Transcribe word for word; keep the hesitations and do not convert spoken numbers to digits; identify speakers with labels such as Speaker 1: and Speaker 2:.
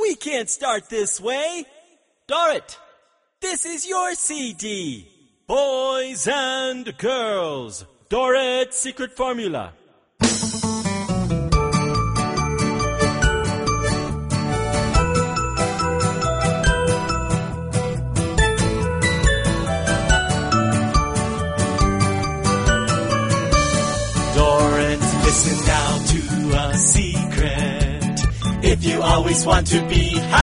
Speaker 1: We can't start this way. Dorrit, this is your C D. Boys and girls, Dorrit's secret formula. Dorrit, listen now to a secret. If you always want to be happy,